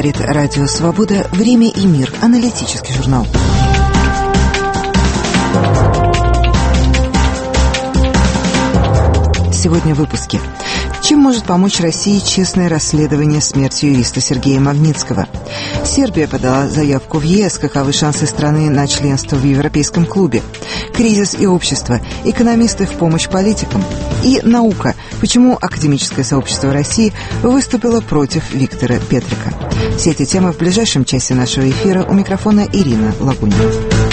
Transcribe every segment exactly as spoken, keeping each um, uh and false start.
говорит Радио Свобода. Время и мир. Аналитический журнал. Сегодня в выпуске. Чем может помочь России честное расследование смерти юриста Сергея Магнитского? Сербия подала заявку в ЕС. Каковы шансы страны на членство в Европейском клубе? Кризис и общество. Экономисты в помощь политикам. И наука. Почему академическое сообщество России выступило против Виктора Петрика? Все эти темы в ближайшем часе нашего эфира. У микрофона Ирина Лагунина.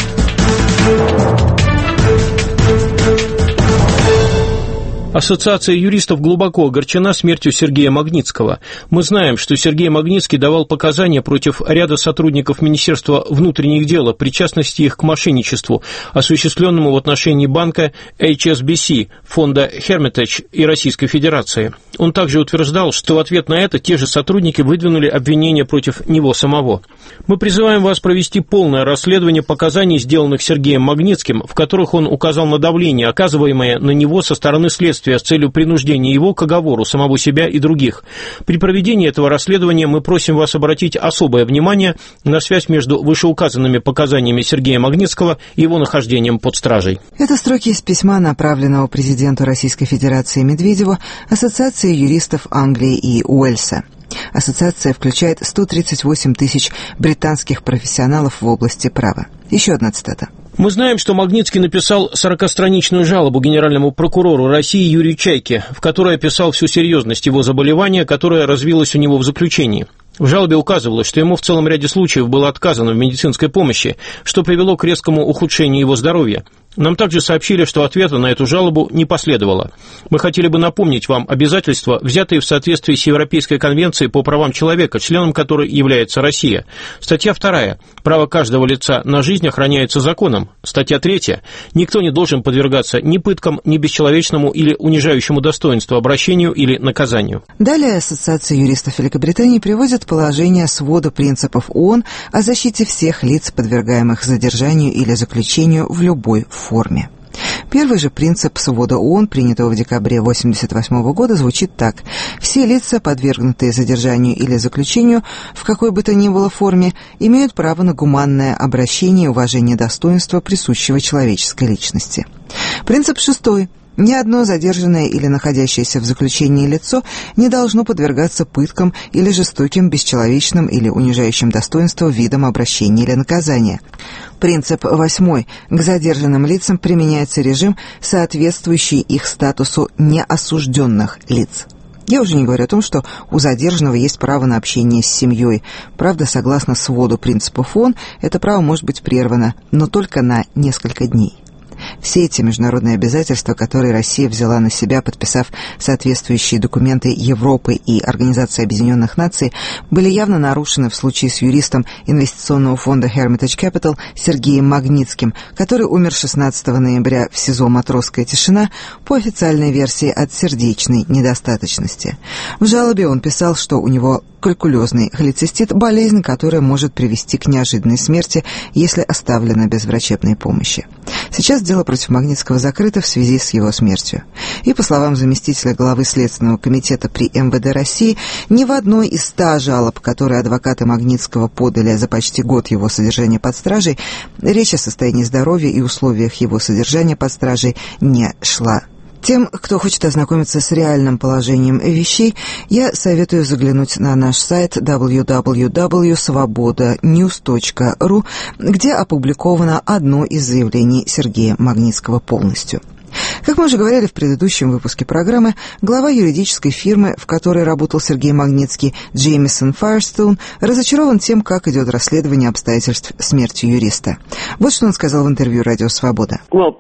Ассоциация юристов глубоко огорчена смертью Сергея Магнитского. Мы знаем, что Сергей Магнитский давал показания против ряда сотрудников Министерства внутренних дел о причастности их к мошенничеству, осуществленному в отношении банка эйч эс би си, фонда Hermitage и Российской Федерации. Он также утверждал, что в ответ на это те же сотрудники выдвинули обвинения против него самого. Мы призываем вас провести полное расследование показаний, сделанных Сергеем Магнитским, в которых он указал на давление, оказываемое на него со стороны следствия, с целью принуждения его к оговору самого себя и других. При проведении этого расследования мы просим вас обратить особое внимание на связь между вышеуказанными показаниями Сергея Магнитского и его нахождением под стражей. Это строки из письма, направленного президенту Российской Федерации Медведеву, Ассоциации юристов Англии и Уэльса. Ассоциация включает сто тридцать восемь тысяч британских профессионалов в области права. Еще одна цитата. Мы знаем, что Магнитский написал сорокастраничную жалобу генеральному прокурору России Юрию Чайке, в которой описал всю серьезность его заболевания, которое развилось у него в заключении. В жалобе указывалось, что ему в целом ряде случаев было отказано в медицинской помощи, что привело к резкому ухудшению его здоровья. Нам также сообщили, что ответа на эту жалобу не последовало. Мы хотели бы напомнить вам обязательства, взятые в соответствии с Европейской конвенцией по правам человека, членом которой является Россия. Статья вторая. Право каждого лица на жизнь охраняется законом. Статья третья. Никто не должен подвергаться ни пыткам, ни бесчеловечному или унижающему достоинству обращению или наказанию. Далее Ассоциация юристов Великобритании приводит положение свода принципов ООН о защите всех лиц, подвергаемых задержанию или заключению в любой форме. Первый же принцип свода ООН, принятого в декабре тысяча девятьсот восемьдесят восьмого года, звучит так. Все лица, подвергнутые задержанию или заключению в какой бы то ни было форме, имеют право на гуманное обращение и уважение достоинства, присущего человеческой личности. Принцип шестой. Ни одно задержанное или находящееся в заключении лицо не должно подвергаться пыткам или жестоким, бесчеловечным или унижающим достоинство видам обращения или наказания. Принцип восьмой. К задержанным лицам применяется режим, соответствующий их статусу неосужденных лиц. Я уже не говорю о том, что у задержанного есть право на общение с семьей. Правда, согласно своду принципов ООН, это право может быть прервано, но только на несколько дней. Все эти международные обязательства, которые Россия взяла на себя, подписав соответствующие документы Европы и Организации Объединенных Наций, были явно нарушены в случае с юристом инвестиционного фонда Hermitage Capital Сергеем Магнитским, который умер шестнадцатого ноября в СИЗО «Матросская тишина» по официальной версии от сердечной недостаточности. В жалобе он писал, что у него калькулезный холецистит – болезнь, которая может привести к неожиданной смерти, если оставлена без врачебной помощи. Сейчас дело против Магнитского закрыто в связи с его смертью. И, по словам заместителя главы Следственного комитета при эм вэ дэ России, ни в одной из ста жалоб, которые адвокаты Магнитского подали за почти год его содержания под стражей, речь о состоянии здоровья и условиях его содержания под стражей не шла. Тем, кто хочет ознакомиться с реальным положением вещей, я советую заглянуть на наш сайт дабл ю дабл ю дабл ю точка свобода ньюс точка ру, где опубликовано одно из заявлений Сергея Магнитского полностью. Как мы уже говорили в предыдущем выпуске программы, глава юридической фирмы, в которой работал Сергей Магнитский, Джеймисон Файерстоун, разочарован тем, как идет расследование обстоятельств смерти юриста. Вот что он сказал в интервью «Радио Свобода». В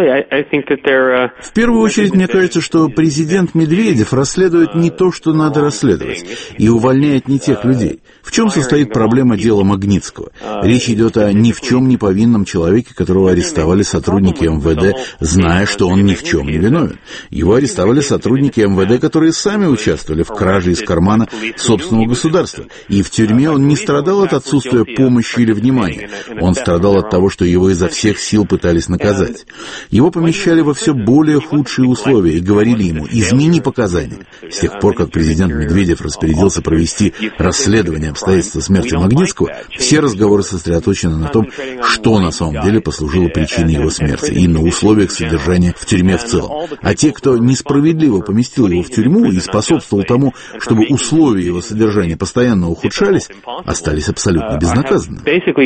первую очередь, мне кажется, что президент Медведев расследует не то, что надо расследовать, и увольняет не тех людей. В чем состоит проблема дела Магнитского? Речь идет о ни в чем не повинном человеке, которого арестовали сотрудники эм вэ дэ, зная, что он ни в чем не виновен. Его арестовали сотрудники эм вэ дэ, которые сами участвовали в краже из кармана собственного государства. И в тюрьме он не страдал от отсутствия помощи или внимания. Он страдал от того, что его изо всех сил пытались наказать. Его помещали во все более худшие условия и говорили ему: измени показания. С тех пор, как президент Медведев распорядился провести расследование обстоятельств смерти Магнитского, все разговоры сосредоточены на том, что на самом деле послужило причиной его смерти, и на условиях содержания в тюрьме в целом. А те, кто несправедливо поместил его в тюрьму и способствовал тому, чтобы условия его содержания постоянно ухудшались, остались абсолютно безнаказанными.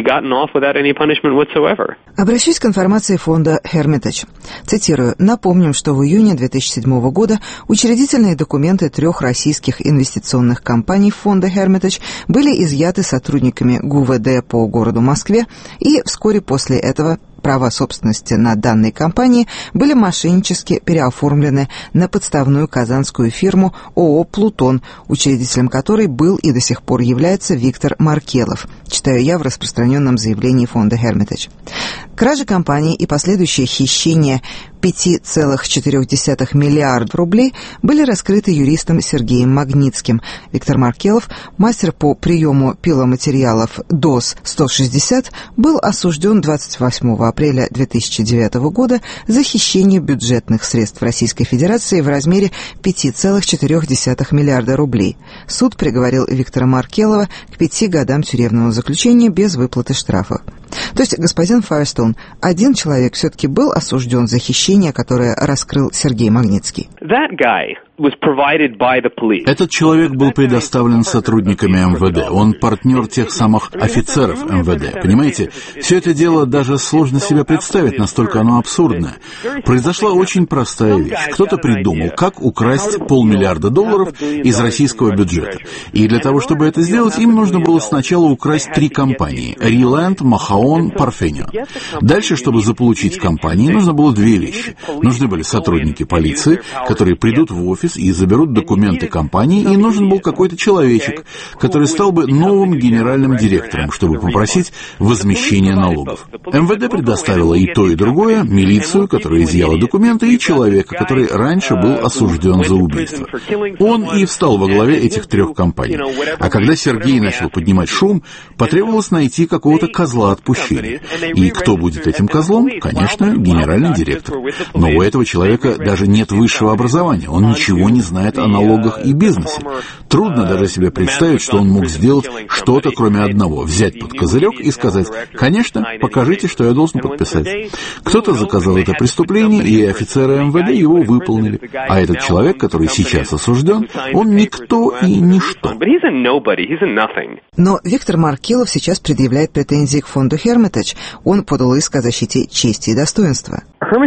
Обращусь к информации фонда Hermitage. Цитирую. «Напомним, что в июне две тысячи седьмого года учредительные документы трех российских инвестиционных компаний фонда Hermitage были изъяты сотрудниками ГУВД по городу Москве, и вскоре после этого права собственности на данные компании были мошеннически переоформлены на подставную казанскую фирму ООО «Плутон», учредителем которой был и до сих пор является Виктор Маркелов, читаю я в распространенном заявлении фонда Hermitage. Кража компании и последующее хищение пять целых четыре десятых миллиарда рублей были раскрыты юристом Сергеем Магнитским. Виктор Маркелов, мастер по приему пиломатериалов ДОС сто шестьдесят, был осужден двадцать восьмого апреля две тысячи девятого года за хищение бюджетных средств Российской Федерации в размере пять целых четыре десятых миллиарда рублей. Суд приговорил Виктора Маркелова к пяти годам тюремного заключения без выплаты штрафов. То есть, господин Файерстоун, один человек все-таки был осужден за хищение, которое раскрыл Сергей Магнитский. Этот человек был предоставлен сотрудниками эм вэ дэ. Он партнер тех самых офицеров эм вэ дэ. Понимаете, все это дело даже сложно себе представить, настолько оно абсурдное. Произошла очень простая вещь. Кто-то придумал, как украсть полмиллиарда долларов из российского бюджета. И для того, чтобы это сделать, им нужно было сначала украсть три компании: Риленд, Махаон, Парфенио. Дальше, чтобы заполучить компании, нужно было две вещи. Нужны были сотрудники полиции, которые придут в офис и заберут документы компании, и нужен был какой-то человечек, который стал бы новым генеральным директором, чтобы попросить возмещения налогов. эм вэ дэ предоставила и то, и другое: милицию, которая изъяла документы, и человека, который раньше был осужден за убийство. Он и встал во главе этих трех компаний. А когда Сергей начал поднимать шум, потребовалось найти какого-то козла отпущения. И кто будет этим козлом? Конечно, генеральный директор. Но у этого человека даже нет высшего образования, он ничего не знает о налогах и бизнесе. Трудно даже себе представить, что он мог сделать что-то, кроме одного: взять под козырек и сказать: конечно, покажите, что я должен подписать. Кто-то заказал это преступление, и офицеры эм вэ дэ его выполнили. А этот человек, который сейчас осужден, он никто и ничто. Но Виктор Маркелов сейчас предъявляет претензии к фонду Hermitage. Он подал иск о защите чести и достоинства.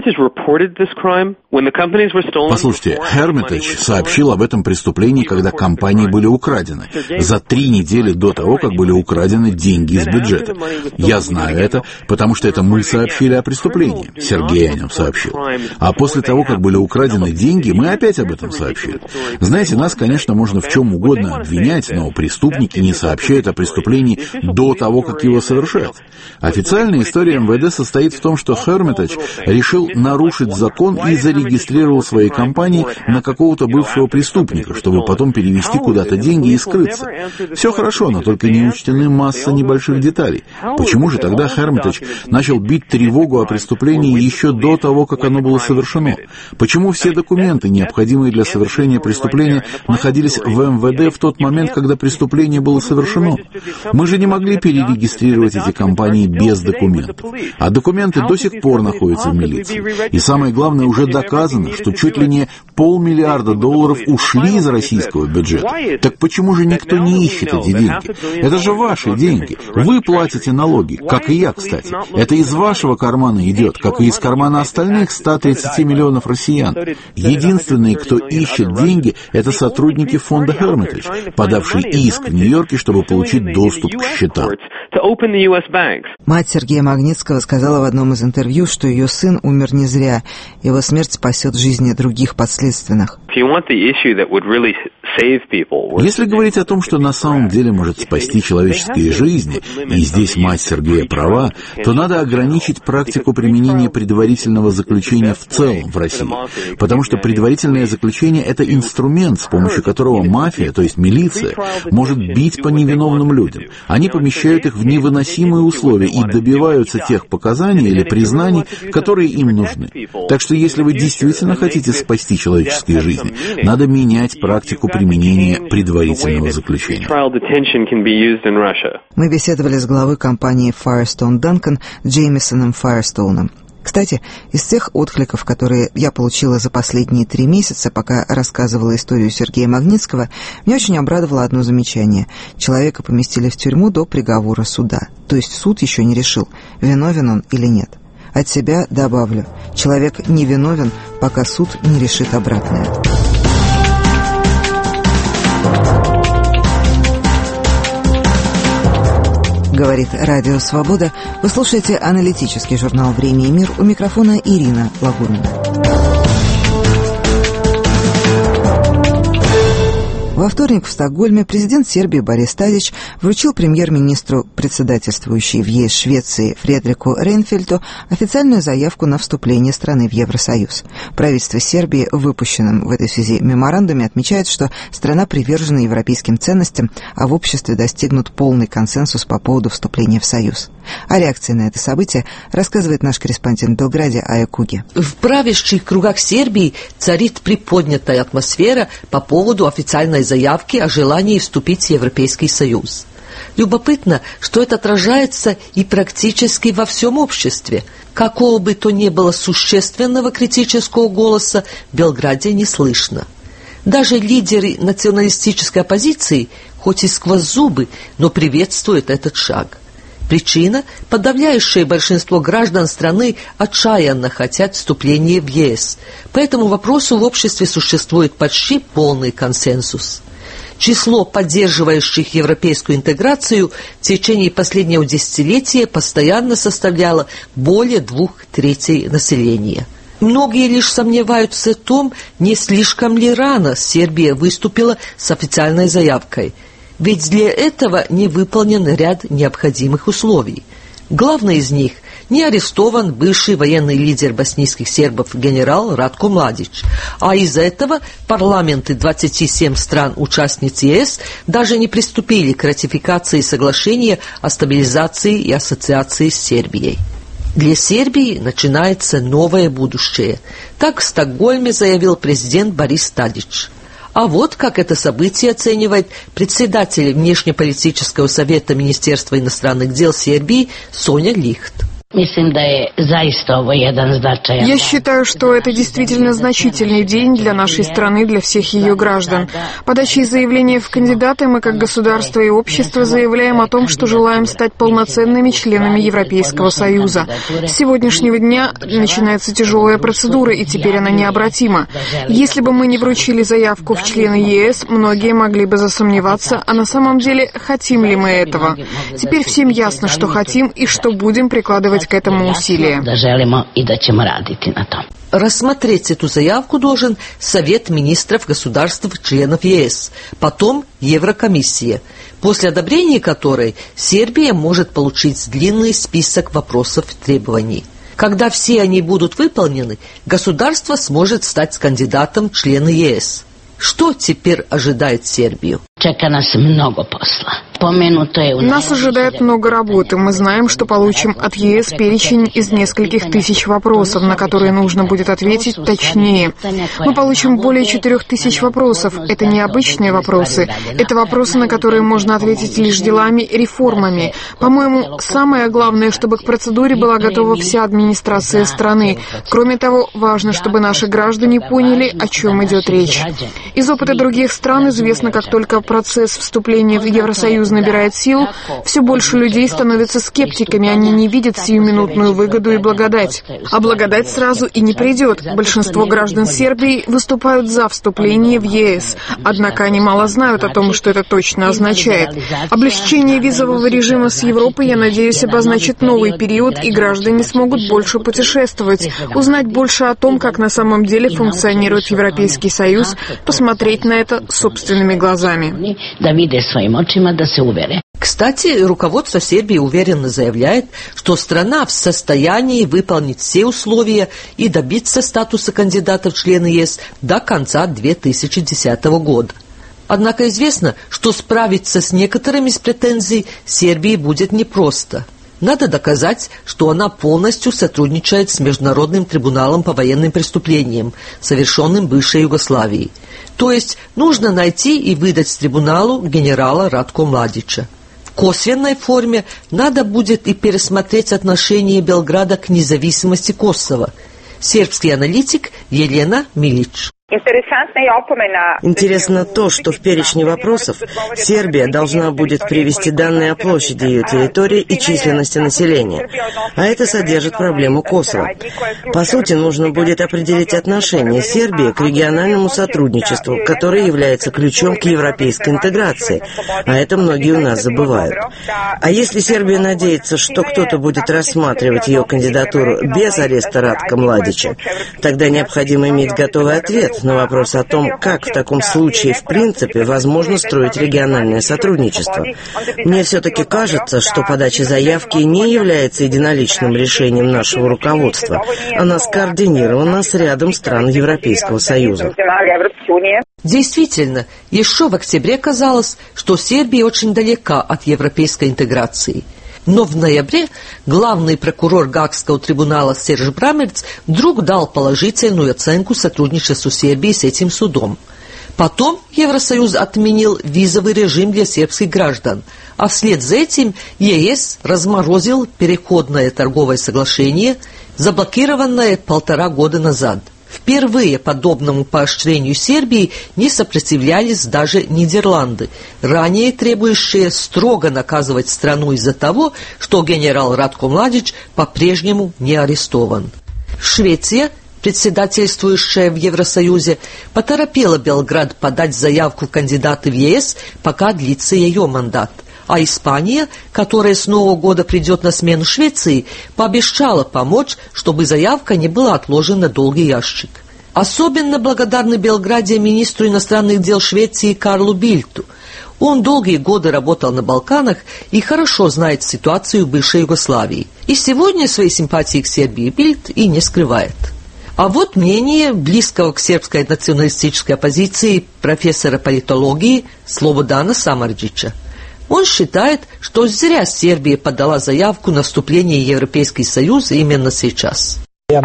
Послушайте, Hermitage сообщил об этом преступлении, когда компании были украдены, за три недели до того, как были украдены деньги из бюджета. Я знаю это, потому что это мы сообщили о преступлении. Сергей о нем сообщил. А после того, как были украдены деньги, мы опять об этом сообщили. Знаете, нас, конечно, можно в чем угодно обвинять, но преступники не сообщают о преступлении до того, как его совершают. Официальная история эм вэ дэ состоит в том, что Hermitage решил нарушить закон и зарегистрировал свои компании на какого-то бывшего преступника, чтобы потом перевести куда-то деньги и скрыться. Все хорошо, но только не учтены масса небольших деталей. Почему же тогда Hermitage начал бить тревогу о преступлении еще до того, как оно было совершено? Почему все документы, необходимые для совершения преступления, находились в эм вэ дэ в тот момент, когда преступление было совершено? Мы же не могли перерегистрировать эти компании без документов. А документы до сих пор находятся в милиции. И самое главное, уже доказано, что чуть ли не полмиллиарда долларов ушли из российского бюджета. Так почему же никто не ищет эти деньги? Это же ваши деньги. Вы платите налоги, как и я, кстати. Это из вашего кармана идет, как и из кармана остальных ста тридцати миллионов россиян. Единственные, кто ищет деньги, это сотрудники фонда Hermitage, подавшие иск в Нью-Йорке, чтобы получить доступ к счетам. Мать Сергея Магнитского сказала в одном из интервью, что ее сын умер не зря. Его смерть спасет жизни других подследственных. Если говорить о том, что на самом деле может спасти человеческие жизни, и здесь мать Сергея права, то надо ограничить практику применения предварительного заключения в целом в России. Потому что предварительное заключение — это инструмент, с помощью которого мафия, то есть милиция, может бить по невиновным людям. Они помещают их в невыносимые условия и добиваются тех показаний или признаний, которые им нужны. Так что если вы действительно хотите спасти человеческие жизни, надо менять практику применения предварительного заключения. Мы беседовали с главой компании Firestone Duncan Джеймисоном Файерстоуном. Кстати, из всех откликов, которые я получила за последние три месяца, пока рассказывала историю Сергея Магнитского, меня очень обрадовало одно замечание. Человека поместили в тюрьму до приговора суда. То есть суд еще не решил, виновен он или нет. От себя добавлю, человек не виновен, пока суд не решит обратное. Говорит Радио Свобода. Вы слушаете аналитический журнал «Время и мир». У микрофона Ирина Лагунина. Во вторник в Стокгольме президент Сербии Борис Тадич вручил премьер-министру, председательствующей в ЕС Швеции Фредрику Рейнфельду, официальную заявку на вступление страны в Евросоюз. Правительство Сербии в выпущенном в этой связи меморандуме отмечает, что страна привержена европейским ценностям, а в обществе достигнут полный консенсус по поводу вступления в Союз. О реакции на это событие рассказывает наш корреспондент в Белграде Ая Куги. В правящих кругах Сербии царит приподнятая атмосфера по поводу официальной заявки о желании вступить в Европейский Союз. Любопытно, что это отражается и практически во всем обществе. Какого бы то ни было существенного критического голоса в Белграде не слышно. Даже лидеры националистической оппозиции, хоть и сквозь зубы, но приветствуют этот шаг. Причина – подавляющее большинство граждан страны отчаянно хотят вступления в ЕС. По этому вопросу в обществе существует почти полный консенсус. Число поддерживающих европейскую интеграцию в течение последнего десятилетия постоянно составляло более двух третей населения. Многие лишь сомневаются в том, не слишком ли рано Сербия выступила с официальной заявкой. Ведь для этого не выполнен ряд необходимых условий. Главный из них – не арестован бывший военный лидер боснийских сербов генерал Ratko Mladić. А из-за этого парламенты двадцати семи стран-участниц ЕС даже не приступили к ратификации соглашения о стабилизации и ассоциации с Сербией. Для Сербии начинается новое будущее. Так в Стокгольме заявил президент Борис Тадич. А вот как это событие оценивает председатель Внешнеполитического совета Министерства иностранных дел Сербии Соня Лихт. Я считаю, что это действительно значительный день для нашей страны, для всех ее граждан. Подачей заявления в кандидаты мы, как государство и общество, заявляем о том, что желаем стать полноценными членами Европейского Союза. С сегодняшнего дня начинается тяжелая процедура, и теперь она необратима. Если бы мы не вручили заявку в члены ЕС, многие могли бы засомневаться, а на самом деле хотим ли мы этого. Теперь всем ясно, что хотим и что будем прикладывать к этому усилия. Рассмотреть эту заявку должен Совет министров государств-членов ЕС, потом Еврокомиссия, после одобрения которой Сербия может получить длинный список вопросов и требований. Когда все они будут выполнены, государство сможет стать кандидатом в члены ЕС. Что теперь ожидает Сербию? Нас ожидает много работы. Мы знаем, что получим от ЕС перечень из нескольких тысяч вопросов, на которые нужно будет ответить точнее. Мы получим более четырех тысяч вопросов. Это не обычные вопросы. Это вопросы, на которые можно ответить лишь делами и реформами. По-моему, самое главное, чтобы к процедуре была готова вся администрация страны. Кроме того, важно, чтобы наши граждане поняли, о чем идет речь. Из опыта других стран известно, как только процесс вступления в Евросоюз набирает силу, все больше людей становятся скептиками, они не видят сиюминутную выгоду и благодать. А благодать сразу и не придет. Большинство граждан Сербии выступают за вступление в ЕС, однако они мало знают о том, что это точно означает. Облегчение визового режима с Европой, я надеюсь, обозначит новый период, и граждане смогут больше путешествовать, узнать больше о том, как на самом деле функционирует Европейский Союз, посмотреть на это собственными глазами. Кстати, руководство Сербии уверенно заявляет, что страна в состоянии выполнить все условия и добиться статуса кандидата в члены ЕС до конца две тысячи десятого года. Однако известно, что справиться с некоторыми из претензий Сербии будет непросто. Надо доказать, что она полностью сотрудничает с Международным трибуналом по военным преступлениям, совершенным бывшей Югославией. То есть нужно найти и выдать трибуналу генерала Ratko Mladića. В косвенной форме надо будет и пересмотреть отношение Белграда к независимости Косово. Сербский аналитик Елена Милич. Интересно то, что в перечне вопросов Сербия должна будет привести данные о площади ее территории и численности населения, а это содержит проблему Косово. По сути, нужно будет определить отношение Сербии к региональному сотрудничеству, которое является ключом к европейской интеграции, а это многие у нас забывают. А если Сербия надеется, что кто-то будет рассматривать ее кандидатуру без ареста Ratko Mladića, тогда необходимо иметь готовый ответ на вопрос о том, как в таком случае в принципе возможно строить региональное сотрудничество. Мне все-таки кажется, что подача заявки не является единоличным решением нашего руководства. Она скоординирована с рядом стран Европейского Союза. Действительно, еще в октябре казалось, что Сербия очень далека от европейской интеграции. Но в ноябре главный прокурор Гаагского трибунала Серж Брамерц вдруг дал положительную оценку сотрудничеству Сербии с этим судом. Потом Евросоюз отменил визовый режим для сербских граждан, а вслед за этим ЕС разморозил переходное торговое соглашение, заблокированное полтора года назад. Впервые подобному поощрению Сербии не сопротивлялись даже Нидерланды, ранее требующие строго наказывать страну из-за того, что генерал Ratko Mladić по-прежнему не арестован. Швеция, председательствующая в Евросоюзе, поторопила Белград подать заявку в кандидаты в ЕС, пока длится ее мандат. А Испания, которая с Нового года придет на смену Швеции, пообещала помочь, чтобы заявка не была отложена на долгий ящик. Особенно благодарны Белграде министру иностранных дел Швеции Карлу Бильту. Он долгие годы работал на Балканах и хорошо знает ситуацию в бывшей Югославии. И сегодня свои симпатии к Сербии Бильт и не скрывает. А вот мнение близкого к сербской националистической оппозиции профессора политологии Слободана Самарджича. Он считает, что зря Сербия подала заявку на вступление в Европейский Союз именно сейчас.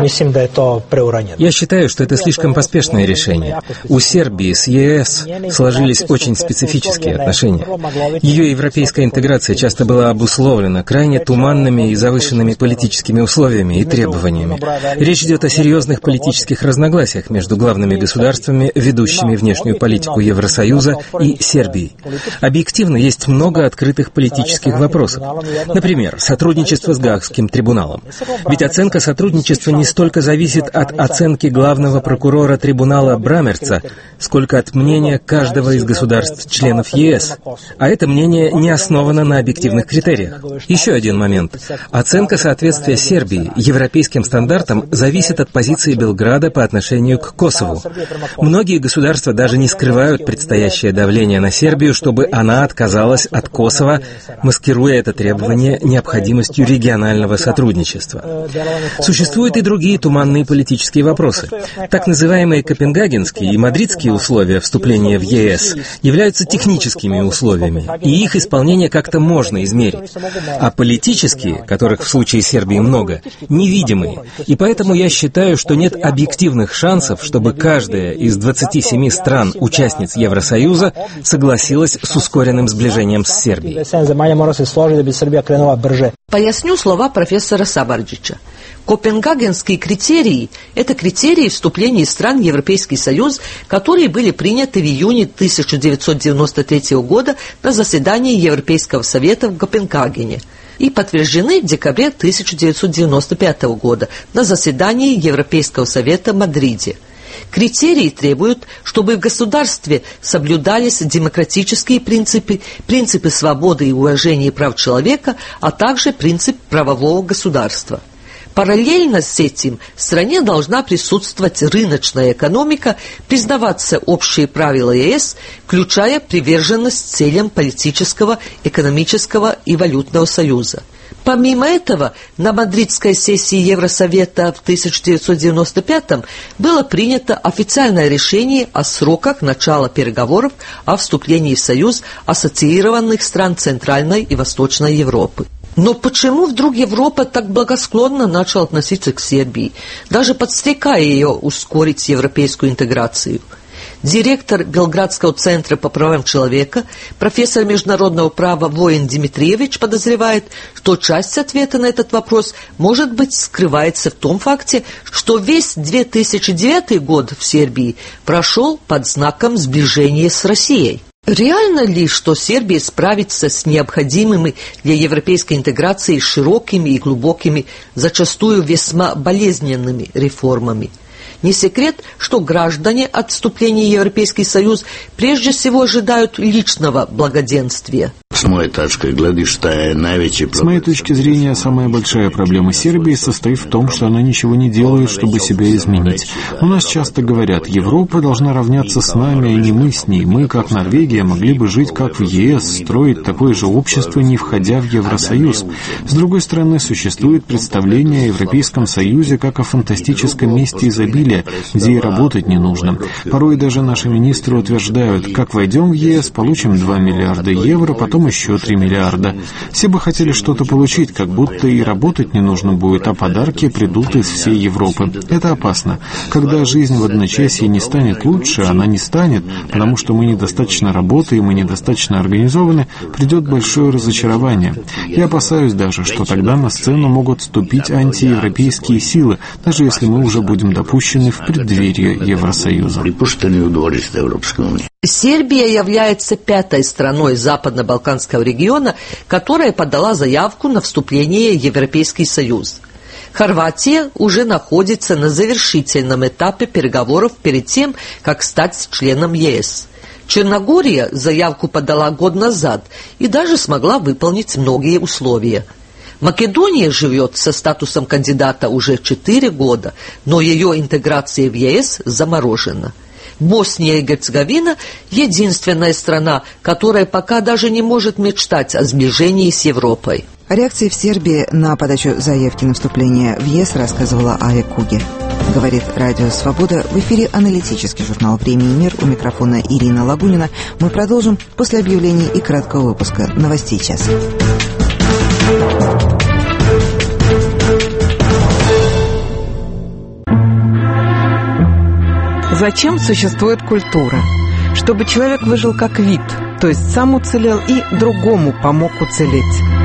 Я считаю, что это слишком поспешное решение. У Сербии с ЕС сложились очень специфические отношения. Ее европейская интеграция часто была обусловлена крайне туманными и завышенными политическими условиями и требованиями. Речь идет о серьезных политических разногласиях между главными государствами, ведущими внешнюю политику Евросоюза, и Сербией. Объективно, есть много открытых политических вопросов. Например, сотрудничество с Гаагским трибуналом. Ведь оценка сотрудничества не столько зависит от оценки главного прокурора трибунала Брамерца, сколько от мнения каждого из государств-членов ЕС. А это мнение не основано на объективных критериях. Еще один момент. Оценка соответствия Сербии европейским стандартам зависит от позиции Белграда по отношению к Косову. Многие государства даже не скрывают предстоящее давление на Сербию, чтобы она отказалась от Косово, маскируя это требование необходимостью регионального сотрудничества. Существует и другие туманные политические вопросы. Так называемые копенгагенские и мадридские условия вступления в ЕС являются техническими условиями, и их исполнение как-то можно измерить. А политические, которых в случае Сербии много, невидимые. И поэтому я считаю, что нет объективных шансов, чтобы каждая из двадцати семи стран-участниц Евросоюза согласилась с ускоренным сближением с Сербией. Поясню слова профессора Самарджича. Копенгагенские критерии – это критерии вступления стран в Европейский Союз, которые были приняты в июне тысяча девятьсот девяносто третьего года на заседании Европейского совета в Копенгагене и подтверждены в декабре тысяча девятьсот девяносто пятого года на заседании Европейского совета в Мадриде. Критерии требуют, чтобы в государстве соблюдались демократические принципы, принципы свободы и уважения прав человека, а также принцип правового государства. Параллельно с этим в стране должна присутствовать рыночная экономика, признаваться общие правила ЕС, включая приверженность целям политического, экономического и валютного союза. Помимо этого, на мадридской сессии Евросовета в тысяча девятьсот девяносто пятом было принято официальное решение о сроках начала переговоров о вступлении в Союз ассоциированных стран Центральной и Восточной Европы. Но почему вдруг Европа так благосклонно начала относиться к Сербии, даже подстрекая ее ускорить европейскую интеграцию? Директор Белградского центра по правам человека, профессор международного права Воин Дмитриевич подозревает, что часть ответа на этот вопрос, может быть, скрывается в том факте, что весь две тысячи девятый год в Сербии прошел под знаком сближения с Россией. Реально ли, что Сербия справится с необходимыми для европейской интеграции широкими и глубокими, зачастую весьма болезненными реформами? Не секрет, что граждане от вступления в Европейский Союз прежде всего ожидают личного благоденствия. С моей точки зрения, самая большая проблема Сербии состоит в том, что она ничего не делает, чтобы себя изменить. У нас часто говорят, Европа должна равняться с нами, а не мы с ней. Мы, как Норвегия, могли бы жить как в ЕС, строить такое же общество, не входя в Евросоюз. С другой стороны, существует представление о Европейском Союзе как о фантастическом месте изобилия, где и работать не нужно. Порой даже наши министры утверждают, как войдем в ЕС, получим два миллиарда евро, потом еще три миллиарда. Все бы хотели что-то получить, как будто и работать не нужно будет, а подарки придут из всей Европы. Это опасно. Когда жизнь в одночасье не станет лучше, она не станет, потому что мы недостаточно работаем, мы недостаточно организованы, придет большое разочарование. Я опасаюсь даже, что тогда на сцену могут вступить антиевропейские силы, даже если мы уже будем допущены в преддверии Евросоюза. Сербия является пятой страной Западно-Балканского региона, которая подала заявку на вступление в Европейский Союз. Хорватия уже находится на завершительном этапе переговоров перед тем, как стать членом ЕС. Черногория заявку подала год назад и даже смогла выполнить многие условия. Македония живет со статусом кандидата уже четыре года, но ее интеграция в ЕС заморожена. Босния и Герцеговина – единственная страна, которая пока даже не может мечтать о сближении с Европой. О реакции в Сербии на подачу заявки на вступление в ЕС рассказывала Ая Куги. Говорит Радио Свобода. В эфире аналитический журнал «Время и мир». У микрофона Ирина Лагунина. Мы продолжим после объявлений и краткого выпуска новостей часа. Зачем существует культура? Чтобы человек выжил как вид, то есть сам уцелел и другому помог уцелеть.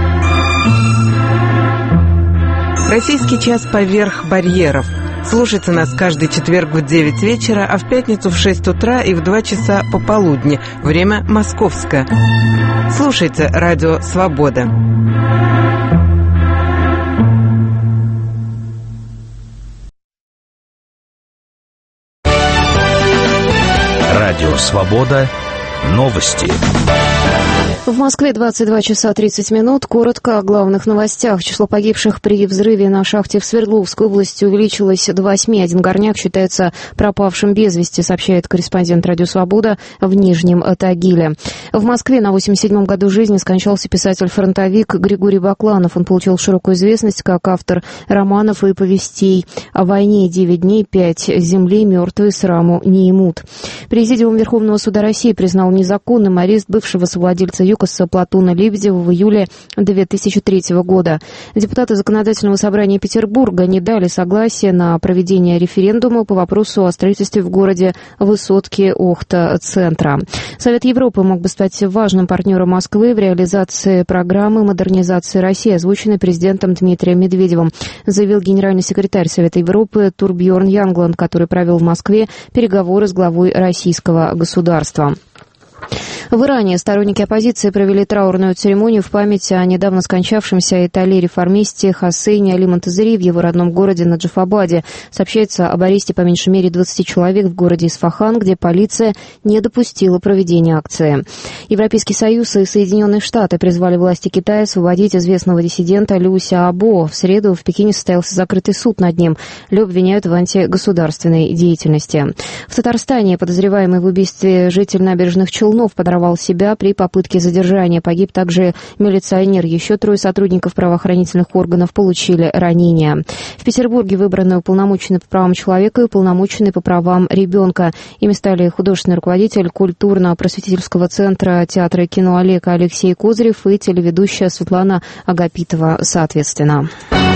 Российский час поверх барьеров. Слушайте нас каждый четверг в девять вечера, а в пятницу в шесть утра и в два часа пополудни. Время московское. Слушайте Радио Свобода. Радио «Свобода». Новости. В Москве двадцать два часа тридцать минут. Коротко о главных новостях. Число погибших при взрыве на шахте в Свердловской области увеличилось до восьми. Один горняк считается пропавшим без вести, сообщает корреспондент «Радио Свобода» в Нижнем Тагиле. В Москве на восемьдесят седьмом году жизни скончался писатель-фронтовик Григорий Бакланов. Он получил широкую известность как автор романов и повестей о войне «Девять дней, пять землей, мертвые сраму не имут». Президиум Верховного суда России признал незаконным арест бывшего совладельца ЮКОСа Платона Лебедева в июле две тысячи третьего года. Депутаты Законодательного собрания Петербурга не дали согласия на проведение референдума по вопросу о строительстве в городе Высотки Охта-центра. Совет Европы мог бы стать важным партнером Москвы в реализации программы модернизации России, озвученной президентом Дмитрием Медведевым, заявил генеральный секретарь Совета Европы Турбьорн Янгланд, который провел в Москве переговоры с главой российского государства. В Иране сторонники оппозиции провели траурную церемонию в память о недавно скончавшемся айтале-реформисте Хосейне Али Монтазери в его родном городе Наджафабаде. Сообщается об аресте по меньшей мере двадцати человек в городе Исфахан, где полиция не допустила проведения акции. Европейский Союз и Соединенные Штаты призвали власти Китая освободить известного диссидента Лю Сяобо. В среду в Пекине состоялся закрытый суд над ним. Лю обвиняют в антигосударственной деятельности. В Татарстане подозреваемый в убийстве житель Набережных Челнов подорвал себя при попытке задержания. Погиб также милиционер. Еще трое сотрудников правоохранительных органов получили ранения. В Петербурге выбраны уполномоченный по правам человека и уполномоченный по правам ребенка. Ими стали художественный руководитель культурно-просветительского центра театра и кино Олег Алексей Козырев и телеведущая Светлана Агапитова, соответственно.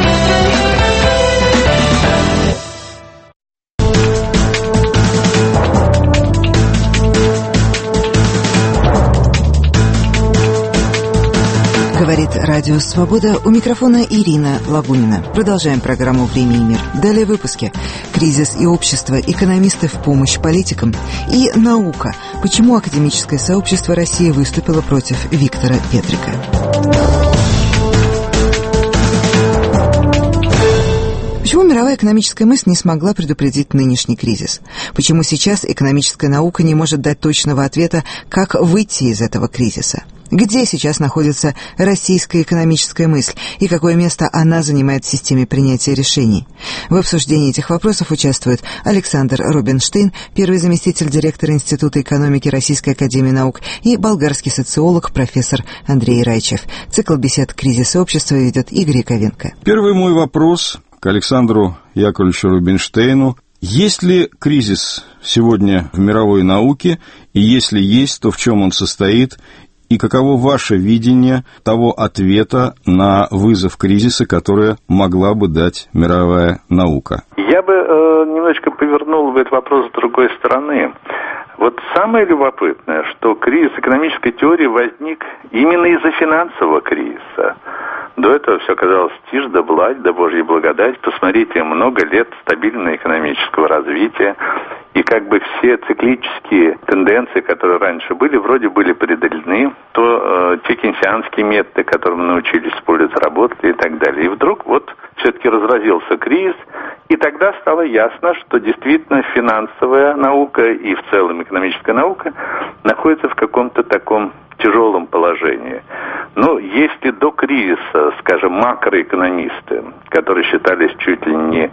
Говорит Радио Свобода, у микрофона Ирина Лабунина. Продолжаем программу «Время и мир». Далее в выпуске. Кризис и общество, экономисты в помощь политикам. И наука. Почему академическое сообщество России выступило против Виктора Петрика. Почему мировая экономическая мысль не смогла предупредить нынешний кризис? Почему сейчас экономическая наука не может дать точного ответа, как выйти из этого кризиса? Где сейчас находится российская экономическая мысль и какое место она занимает в системе принятия решений? В обсуждении этих вопросов участвует Александр Рубинштейн, первый заместитель директора Института экономики Российской академии наук, и болгарский социолог профессор Андрей Райчев. Цикл бесед «Кризис общества» ведет Игорь Яковенко. Первый мой вопрос к Александру Яковлевичу Рубинштейну. Есть ли кризис сегодня в мировой науке, и если есть, то в чем он состоит? И каково ваше видение того ответа на вызов кризиса, который могла бы дать мировая наука? Я бы э, немножечко повернул этот вопрос с другой стороны. Вот самое любопытное, что кризис экономической теории возник именно из-за финансового кризиса. До этого все казалось тишь да блажь, да божья благодать. Посмотрите, много лет стабильного экономического развития. И как бы все циклические тенденции, которые раньше были, вроде были преодолены, то э, те кейнсианские методы, которым мы научились использовать, работали и так далее. И вдруг вот все-таки разразился кризис, и тогда стало ясно, что действительно финансовая наука и в целом экономическая наука находится в каком-то таком тяжелом положении. Но если до кризиса, скажем, макроэкономисты, которые считались чуть ли не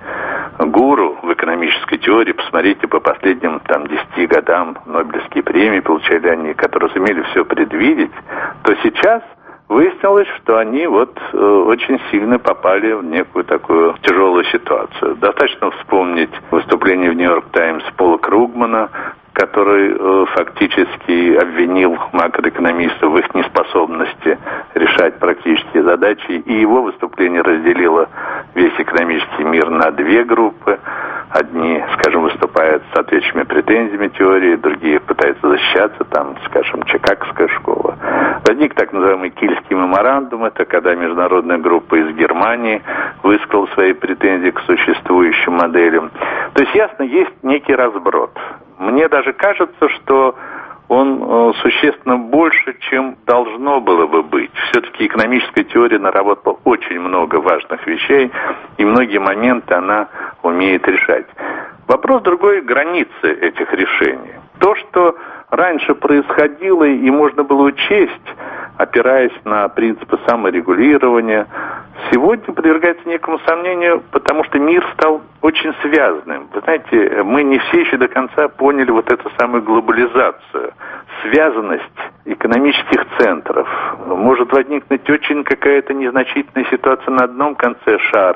гуру в экономической теории, посмотрите, по последним там десяти годам Нобелевские премии получали они, которые сумели все предвидеть, то сейчас выяснилось, что они вот э, очень сильно попали в некую такую тяжелую ситуацию. Достаточно вспомнить выступление в «Нью-Йорк Таймс» Пола Кругмана, который э, фактически обвинил макроэкономистов в их неспособности решать практические задачи, и его выступление разделило весь экономический мир на две группы. Одни, скажем, выступают с соответствующими претензиями теории, другие пытаются защищаться, там, скажем, Чикагская школа. Возник так называемый Кильский меморандум, это когда международная группа из Германии высказала свои претензии к существующим моделям. То есть, ясно, есть некий разброд. Мне даже кажется, что он э, существенно больше, чем должно было бы быть. Все-таки экономическая теория наработала очень много важных вещей, и многие моменты она умеет решать. Вопрос другой — границы этих решений. То, что раньше происходило и можно было учесть, опираясь на принципы саморегулирования, сегодня подвергается некому сомнению, потому что мир стал очень связанным. Вы знаете, мы не все еще до конца поняли вот эту самую глобализацию, связанность экономических центров. Может возникнуть очень какая-то незначительная ситуация на одном конце шара,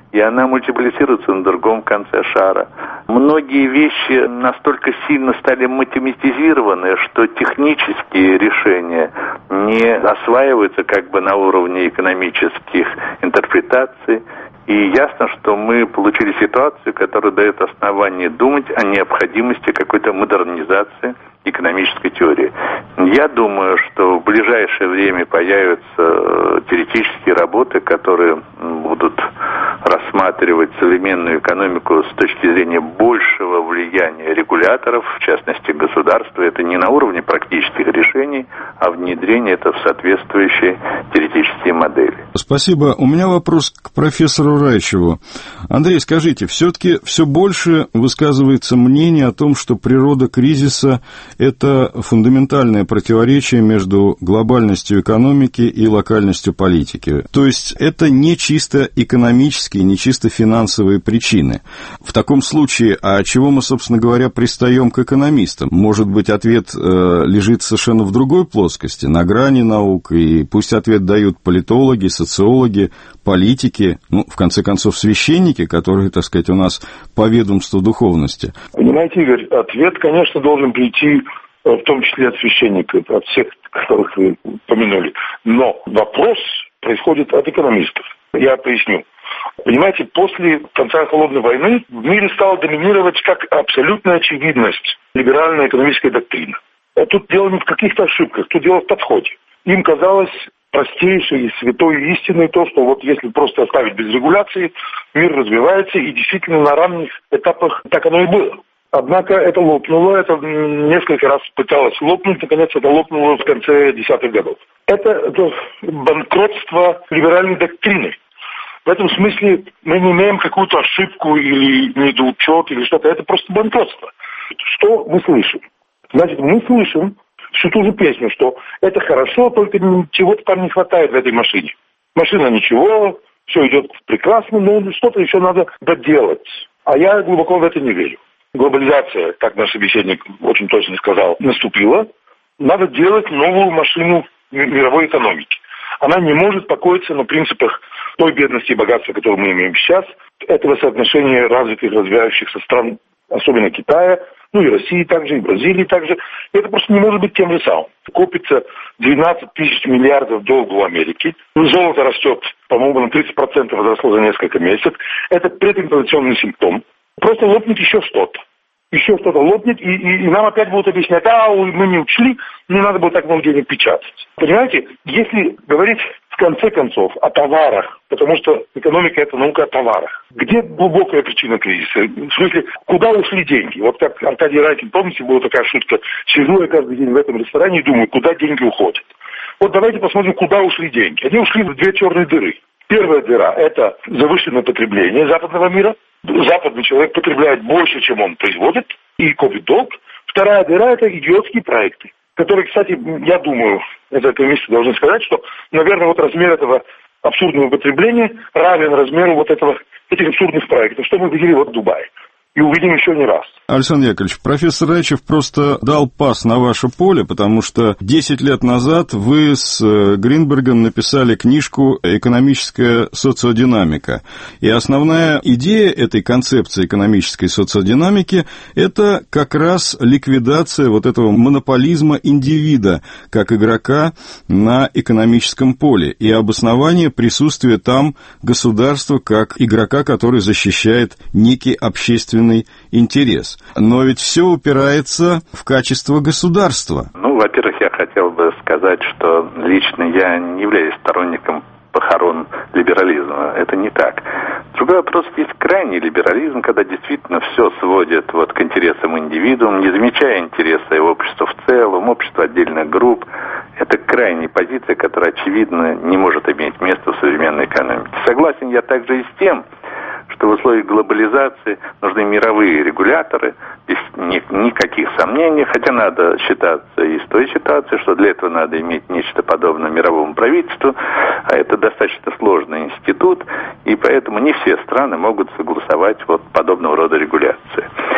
и она мультиплицируется на другом конце шара. Многие вещи настолько сильно стали математизированы, что технические решения не осваиваются как бы на уровне экономических интерпретаций. И ясно, что мы получили ситуацию, которая дает основание думать о необходимости какой-то модернизации экономической теории. Я думаю, что в ближайшее время появятся теоретические работы, которые будут рассматривать современную экономику с точки зрения большего влияния регуляторов, в частности государства. Это не на уровне практических решений, а внедрение это в соответствующие теоретические модели. Спасибо. У меня вопрос к профессору Райчеву. Андрей, скажите, все-таки все больше высказывается мнение о том, что природа кризиса – это фундаментальное противоречие между глобальностью экономики и локальностью политики. То есть это не чисто экономические, не чисто финансовые причины. В таком случае, а чего мы, собственно говоря, пристаем к экономистам? Может быть, ответ э, лежит совершенно в другой плоскости, на грани наук, и пусть ответ дают политологи, социологи, политики, ну, в конце концов, священники, которые, так сказать, у нас по ведомству духовности. Понимаете, Игорь, ответ, конечно, должен прийти в том числе от священников, от всех, которых вы помянули. Но вопрос происходит от экономистов. Я поясню. Понимаете, после конца холодной войны в мире стала доминировать как абсолютная очевидность либеральная экономическая доктрина. Тут дело не в каких-то ошибках, тут дело в подходе. Им казалось простейшей и святой истиной то, что вот если просто оставить без регуляции, мир развивается, и действительно на ранних этапах так оно и было. Однако это лопнуло, это несколько раз пыталось лопнуть, наконец это лопнуло в конце десятых годов. Это, это банкротство либеральной доктрины. В этом смысле мы не имеем какую-то ошибку или недоучет или что-то, это просто банкротство. Что мы слышим? Значит, мы слышим всю ту же песню, что это хорошо, только чего-то там не хватает в этой машине. Машина ничего, все идет прекрасно, но что-то еще надо доделать. А я глубоко в это не верю. Глобализация, как наш собеседник очень точно сказал, наступила. Надо делать новую машину мировой экономики. Она не может покоиться на принципах той бедности и богатства, которую мы имеем сейчас, этого соотношения развитых, развивающихся стран, особенно Китая, ну и России также, и Бразилии также. Это просто не может быть тем же самым. Копится двенадцать тысяч миллиардов долга у Америки. Золото растет, по-моему, на тридцать процентов возросло за несколько месяцев. Это прединфляционный симптом. Просто лопнет еще что-то. Еще что-то лопнет, и, и, и нам опять будут объяснять, а, мы не учли, не надо было так много денег печатать. Понимаете, если говорить в конце концов о товарах, потому что экономика – это наука о товарах, где глубокая причина кризиса? В смысле, куда ушли деньги? Вот как Аркадий Райкин, помните, была такая шутка, сижу я каждый день в этом ресторане и думаю, куда деньги уходят. Вот давайте посмотрим, куда ушли деньги. Они ушли в две черные дыры. Первая дыра – это завышенное потребление западного мира. Западный человек потребляет больше, чем он производит, и копит долг. Вторая дыра – это идиотские проекты, которые, кстати, я думаю, это экономисты должны сказать, что, наверное, вот размер этого абсурдного потребления равен размеру вот этого, этих абсурдных проектов, что мы видели вот в Дубае. И увидим еще не раз. Александр Яковлевич, профессор Райчев просто дал пас на ваше поле, потому что десять лет назад вы с Гринбергом написали книжку «Экономическая социодинамика». И основная идея этой концепции экономической социодинамики – это как раз ликвидация вот этого монополизма индивида как игрока на экономическом поле и обоснование присутствия там государства как игрока, который защищает некий общественный интерес. Но ведь все упирается в качество государства. Ну, во-первых, я хотел бы сказать, что лично я не являюсь сторонником похорон либерализма. Это не так. Другой вопрос, есть крайний либерализм, когда действительно все сводит вот к интересам индивидуума, не замечая интереса общества в целом, общества отдельных групп. Это крайняя позиция, которая, очевидно, не может иметь места в современной экономике. Согласен я также и с тем, что в условиях глобализации нужны мировые регуляторы, без никаких сомнений, хотя надо считаться и с той ситуацией, что для этого надо иметь нечто подобное мировому правительству, а это достаточно сложный институт, и поэтому не все страны могут согласовать вот подобного рода регуляции.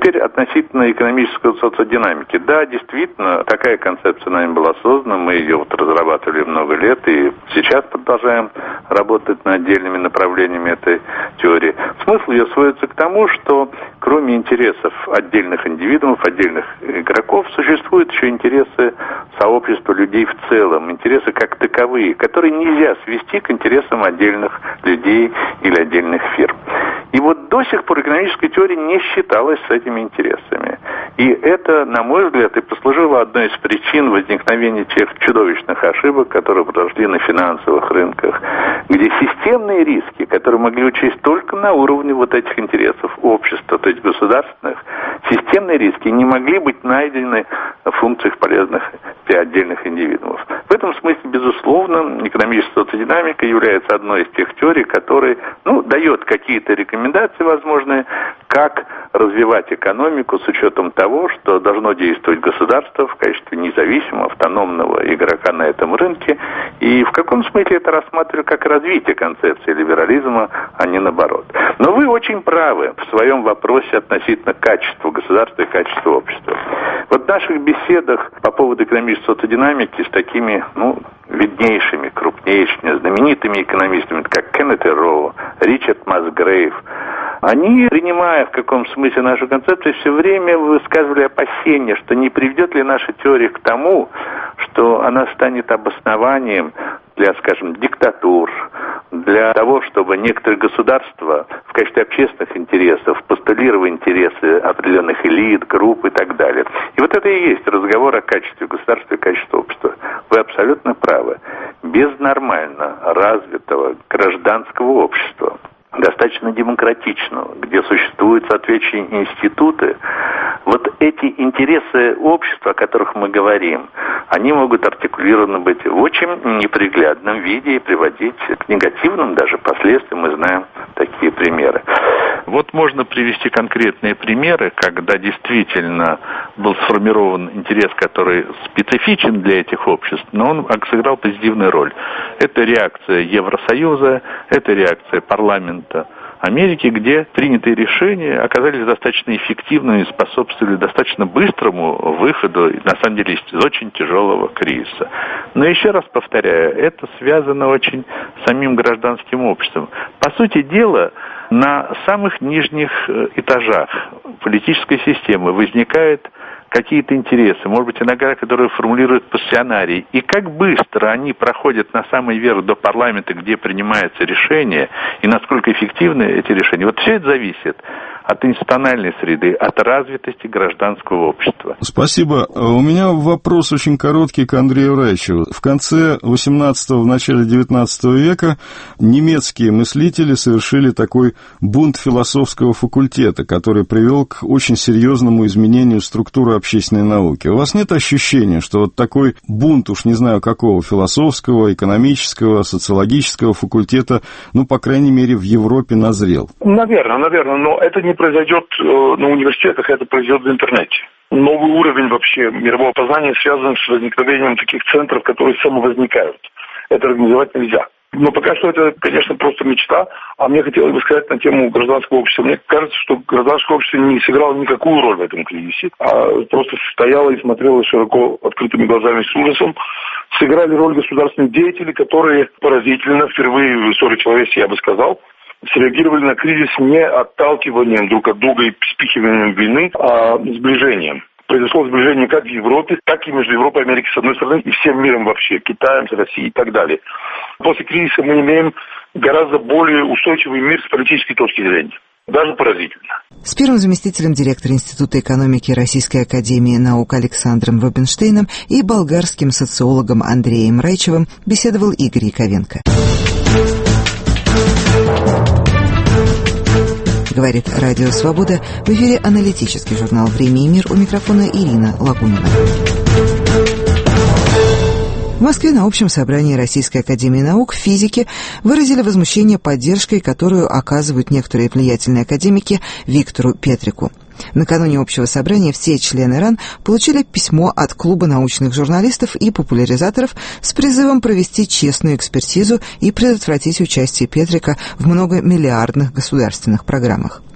Теперь относительно экономической социодинамики. Да, действительно, такая концепция нами была создана, мы ее вот разрабатывали много лет, и сейчас продолжаем работать над отдельными направлениями этой теории. Смысл ее сводится к тому, что кроме интересов отдельных индивидуумов, отдельных игроков, существуют еще интересы сообщества людей в целом, интересы как таковые, которые нельзя свести к интересам отдельных людей или отдельных фирм. И вот до сих пор экономическая теория не считалась с этими интересами. И это, на мой взгляд, и послужило одной из причин возникновения тех чудовищных ошибок, которые произошли на финансовых рынках, где системные риски, которые могли учесть только на уровне вот этих интересов общества, то есть государственных, системные риски не могли быть найдены в функциях полезных для отдельных индивидуумов. В этом смысле, безусловно, экономическая социодинамика является одной из тех теорий, которая, ну, дает какие-то рекомендации возможные, как развивать экономику с учетом того, что должно действовать государство в качестве независимого, автономного игрока на этом рынке. И в каком смысле это рассматриваю как развитие концепции либерализма, а не наоборот. Но вы очень правы в своем вопросе относительно качества государства и качества общества. Вот в наших беседах по поводу экономической социодинамики с такими, ну, виднейшими, крупнейшими, знаменитыми экономистами, как Кеннет Роу, Ричард Масгрейв, они, принимая в каком смысле нашу концепцию, все время высказывали опасения, что не приведет ли наша теория к тому, что она станет обоснованием для, скажем, диктатур, для того, чтобы некоторые государства в качестве общественных интересов постулировали интересы определенных элит, групп и так далее. И вот это и есть разговор о качестве государства и качестве общества. Вы абсолютно правы. Без нормально развитого гражданского общества, достаточно демократичного, где существуют соответствующие институты, вот эти интересы общества, о которых мы говорим, они могут артикулированы быть в очень неприглядном виде и приводить к негативным даже последствиям. Мы знаем такие примеры. Вот можно привести конкретные примеры, когда действительно был сформирован интерес, который специфичен для этих обществ, но он сыграл позитивную роль. Это реакция Евросоюза, это реакция парламента Америки, где принятые решения оказались достаточно эффективными и способствовали достаточно быстрому выходу, на самом деле, из очень тяжелого кризиса. Но еще раз повторяю, это связано очень с самим гражданским обществом. По сути дела, на самых нижних этажах политической системы возникают какие-то интересы, может быть, иногда, которые формулируют пассионарии. И как быстро они проходят на самый верх до парламента, где принимаются решения, и насколько эффективны эти решения. Вот все это зависит от институциональной среды, от развитости гражданского общества. Спасибо. У меня вопрос очень короткий к Андрею Райчеву. В конце восемнадцатого, в начале девятнадцатого века немецкие мыслители совершили такой бунт философского факультета, который привел к очень серьезному изменению структуры общественной науки. У вас нет ощущения, что вот такой бунт, уж не знаю какого, философского, экономического, социологического факультета, ну, по крайней мере, в Европе назрел? Наверное, наверное, но это не произойдет на университетах, это произойдет в интернете. Новый уровень вообще мирового познания связан с возникновением таких центров, которые самовозникают. Это организовать нельзя. Но пока что это, конечно, просто мечта. А мне хотелось бы сказать на тему гражданского общества. Мне кажется, что гражданское общество не сыграло никакую роль в этом кризисе, а просто стояло и смотрело широко открытыми глазами с ужасом. Сыграли роль государственных деятелей, которые поразительно, впервые в истории человечества, я бы сказал, среагировали на кризис не отталкиванием друг от друга и спихиванием вины, а сближением. Произошло сближение как в Европе, так и между Европой и Америкой с одной стороны и всем миром вообще, Китаем, Россией и так далее. После кризиса мы имеем гораздо более устойчивый мир с политической точки зрения. Даже поразительно. С первым заместителем директора Института экономики Российской академии наук Александром Рубинштейном и болгарским социологом Андреем Райчевым беседовал Игорь Яковенко. Говорит Радио Свобода. В эфире аналитический журнал «Время и мир». У микрофона Ирина Лагунина. В Москве на общем собрании Российской академии наук физики выразили возмущение поддержкой, которую оказывают некоторые влиятельные академики Виктору Петрику. Накануне общего собрания все члены РАН получили письмо от Клуба научных журналистов и популяризаторов с призывом провести честную экспертизу и предотвратить участие Петрика в многомиллиардных государственных программах.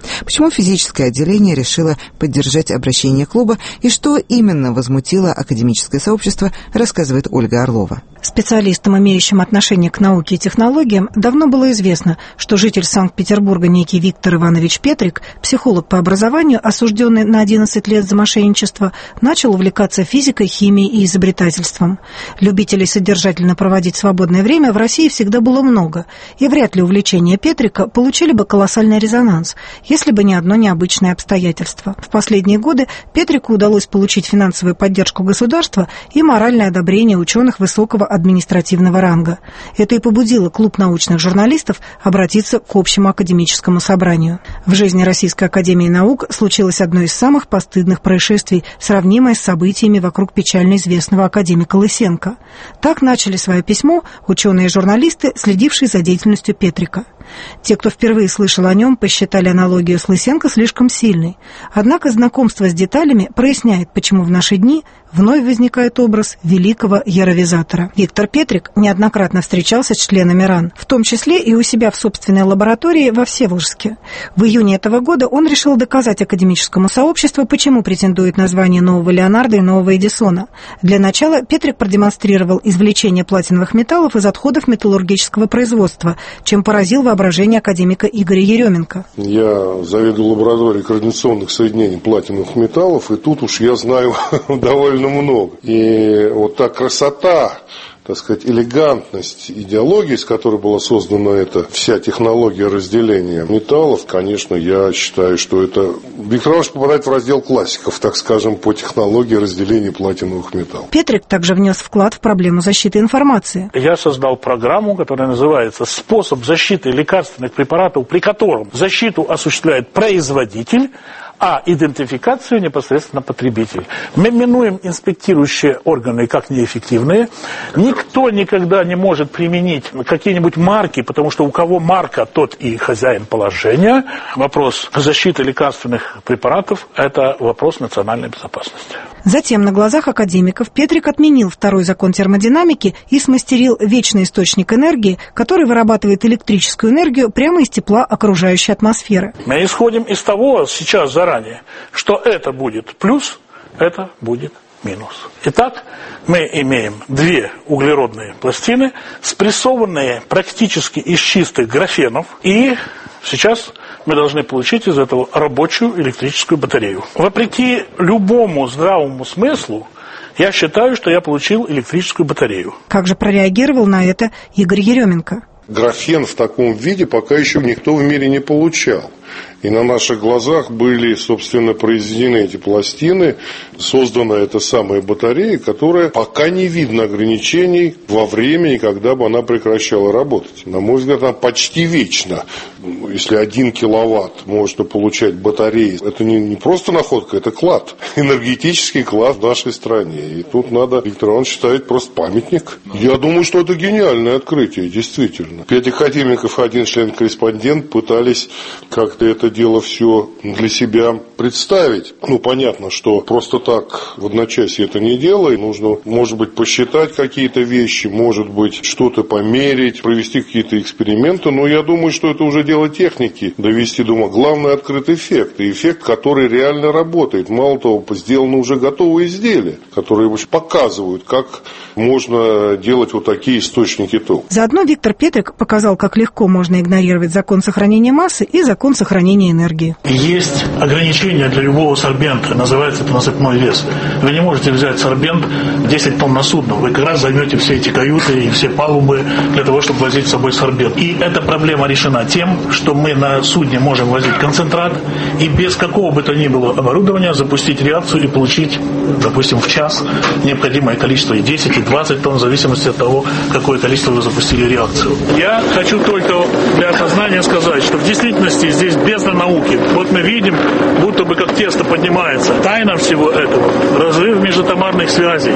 Почему физическое отделение решило поддержать обращение клуба и что именно возмутило академическое сообщество, рассказывает Ольга Орлова. Специалистам, имеющим отношение к науке и технологиям, давно было известно, что житель Санкт-Петербурга некий Виктор Иванович Петрик, психолог по образованию, осужденный на одиннадцать лет за мошенничество, начал увлекаться физикой, химией и изобретательством. Любителей содержательно проводить свободное время в России всегда было много, и вряд ли увлечения Петрика получили бы колоссальный резонанс, если бы не одно необычное обстоятельство. В последние годы Петрику удалось получить финансовую поддержку государства и моральное одобрение ученых высокого административного ранга. Это и побудило клуб научных журналистов обратиться к общему академическому собранию. В жизни Российской академии наук случилось одно из самых постыдных происшествий, сравнимое с событиями вокруг печально известного академика Лысенко. Так начали свое письмо ученые и журналисты, следившие за деятельностью Петрика. Те, кто впервые слышал о нем, посчитали аналогию с Лысенко слишком сильной. Однако знакомство с деталями проясняет, почему в наши дни вновь возникает образ великого яровизатора. Виктор Петрик неоднократно встречался с членами РАН, в том числе и у себя в собственной лаборатории во Всеволожске. В июне этого года он решил доказать академическому сообществу, почему претендует на звание нового Леонардо и нового Эдисона. Для начала Петрик продемонстрировал извлечение платиновых металлов из отходов металлургического производства, чем поразил воображение академика Игоря Еременко. Я заведую лабораторией координационных соединений платиновых металлов, и тут уж я знаю довольно много. И вот та красота, так сказать, элегантность идеологии, с которой была создана эта вся технология разделения металлов, конечно, я считаю, что это Виктор Иванович попадает в раздел классиков, так скажем, по технологии разделения платиновых металлов. Петрик также внес вклад в проблему защиты информации. Я создал программу, которая называется «Способ защиты лекарственных препаратов», при котором защиту осуществляет производитель, а идентификацию непосредственно потребитель. Мы минуем инспектирующие органы как неэффективные. Никто никогда не может применить какие-нибудь марки, потому что у кого марка, тот и хозяин положения. Вопрос защиты лекарственных препаратов – это вопрос национальной безопасности. Затем на глазах академиков Петрик отменил второй закон термодинамики и смастерил вечный источник энергии, который вырабатывает электрическую энергию прямо из тепла окружающей атмосферы. Мы исходим из того сейчас заранее, что это будет плюс, это будет минус. Итак, мы имеем две углеродные пластины, спрессованные практически из чистых графенов, и сейчас мы должны получить из этого рабочую электрическую батарею. Вопреки любому здравому смыслу, я считаю, что я получил электрическую батарею. Как же прореагировал на это Игорь Еременко? Графен в таком виде пока еще никто в мире не получал. И на наших глазах были, собственно, произведены эти пластины, создана эта самая батарея, которая пока не видно ограничений во времени, когда бы она прекращала работать. На мой взгляд, она почти вечна. Если один киловатт можно получать батареи, это не, не просто находка, это клад, энергетический клад в нашей стране. И тут надо Виктор Иванович ставить просто памятник. Я думаю, что это гениальное открытие, действительно. Пять академиков и один член-корреспондент пытались как-то это дело все для себя представить. Ну, понятно, что просто так в одночасье это не делай. Нужно, может быть, посчитать какие-то вещи, может быть, что-то померить, провести какие-то эксперименты. Но я думаю, что это уже дело техники. Довести до ума. Главное, открыть эффект. И эффект, который реально работает. Мало того, сделаны уже готовые изделия, которые показывают, как можно делать вот такие источники тока. Заодно Виктор Петрик показал, как легко можно игнорировать закон сохранения массы и закон сохранения энергии. Есть ограничение для любого сорбента, называется это насыпной вес. Вы не можете взять сорбент десять тонн на судно, вы как раз займете все эти каюты и все палубы для того, чтобы возить с собой сорбент. И эта проблема решена тем, что мы на судне можем возить концентрат и без какого бы то ни было оборудования запустить реакцию и получить, допустим, в час необходимое количество и десять, и двадцать тонн, в зависимости от того, какое количество вы запустили реакцию. Я хочу только для осознания сказать, что в действительности здесь бездна науки. Вот мы видим, будто бы как тесто поднимается. Тайна всего этого – разрыв межатомарных связей,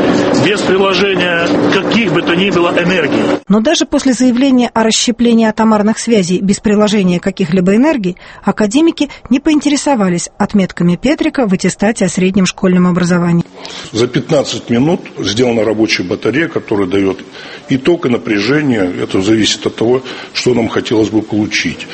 без приложения каких бы то ни было энергий. Но даже после заявления о расщеплении атомарных связей без приложения каких-либо энергий, академики не поинтересовались отметками Петрика в аттестате о среднем школьном образовании. За пятнадцать минут сделана рабочая батарея, которая дает и ток, и напряжение. Это зависит от того, что нам хотелось бы получить.